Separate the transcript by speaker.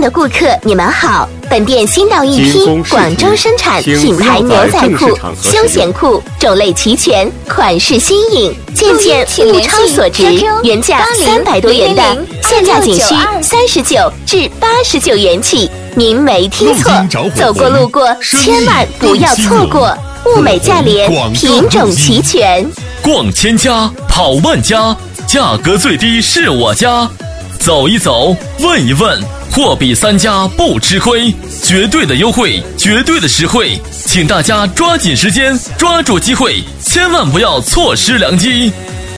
Speaker 1: 的顾客，你们好！本店新到一批广州生产品牌牛仔裤、休闲裤，种类齐全，款式新颖，件件物超所值。原价300多元的，现价仅需39至89元起。您没听错，走过路过千万不要错过，物美价廉，品种齐全。
Speaker 2: 逛千家，跑万家，价格最低是我家。走一走，问一问，货比3家不吃亏，绝对的优惠，绝对的实惠，请大家抓紧时间，抓住机会，千万不要错失良机。